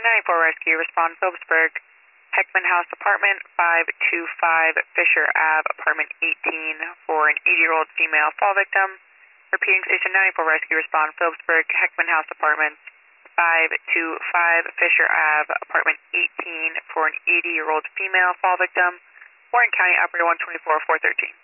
94 Rescue, respond Phillipsburg, Heckman House Apartment, 525 Fisher Ave, Apartment 18, for an 80-year-old female fall victim. Repeating, Station 94 Rescue, respond Phillipsburg, Heckman House Apartment, 525 Fisher Ave, Apartment 18, for an 80-year-old female fall victim. Warren County, Operator 124, 413.